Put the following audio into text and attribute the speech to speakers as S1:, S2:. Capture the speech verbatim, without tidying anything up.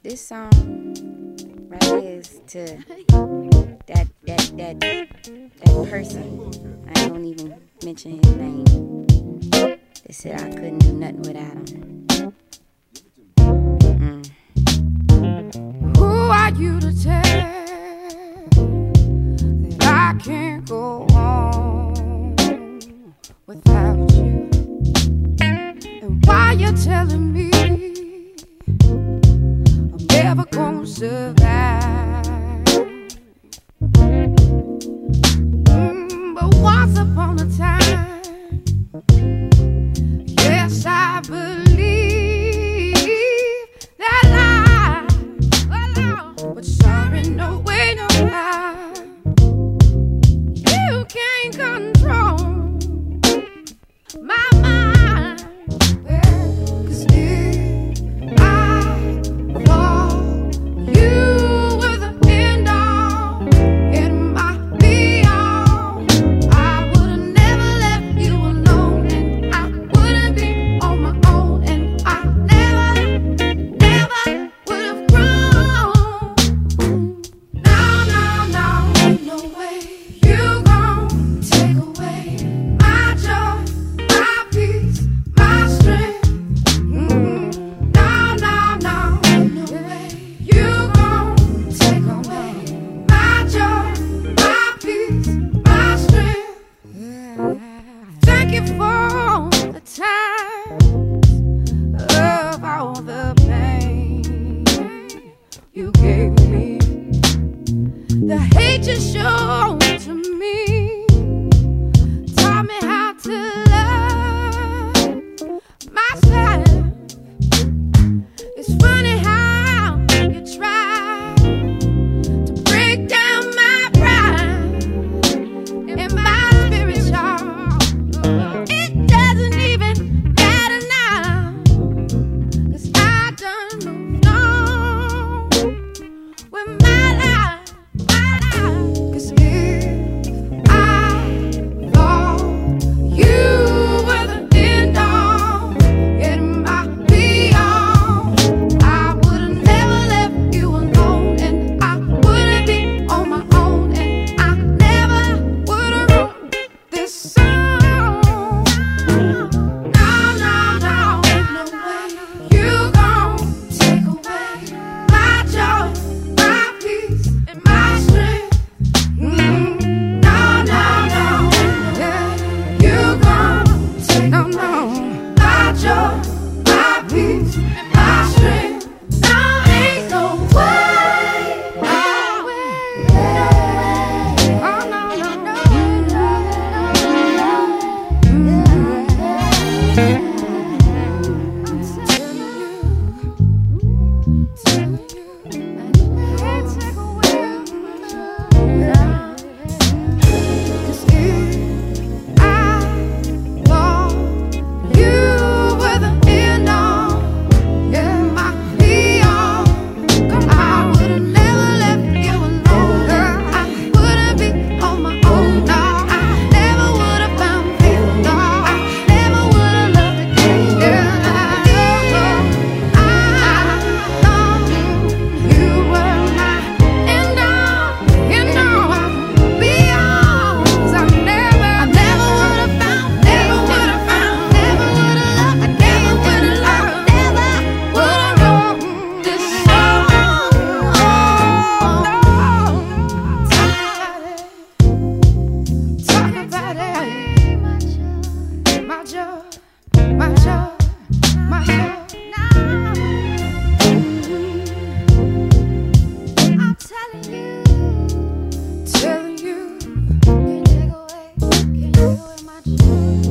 S1: This song right here is to that that that that person. I don't even mention his name. They said I couldn't do nothing without him. Mm.
S2: Who are you to tell that I can't go on without you? And why you telling me I'm never gonna survive? Mm, but once upon a time, yes, I believe that lie. But sorry, no way, no lie. You can't control my mind. Cause if I thought you were the end all in my beyond, I would've never left you alone, and I wouldn't be on my own, and I never, never would've grown. No, no, no, ain't no way you gon' take away my joy, my peace, my strength. Mm-hmm. No, no, no, ain't no way you gon' take away my joy, my peace, my strength. Thank you for the time of all the pain you gave me, the hate you showed to me, taught me how to love myself. It's funny how you try to break down my pride and my spirit, y'all. It doesn't even matter now, cause I done moved on with my life, my life. Cause if I thought you were the end all in my beyond, I would've never left you alone, and I wouldn't be on my own, and I never would've wrote this song. No, no, no, ain't no way you gon' take away my joy, my peace, and my strength. Mm, no, no, no, yeah, you gon' take no, no, my joy, my peace, and my strength. No, ain't no way, no way, oh no, no, no, no, no, no. I'm telling you, telling you, can't take away my joy. Cause if I thought you were the end all in my beyond, I would've never left you alone, girl. I wouldn't be on my own, no. I never would've found peace, no. I never would've loved again, girl. I thought you were my end all, end all, beyond. 'Cause I never, I never would've found, never would've found, never would've loved, I never would've loved, never would've wrote this song. Talk about it, my joy, my joy, my joy. I'm telling you, telling you, can't take away, can't take away my joy.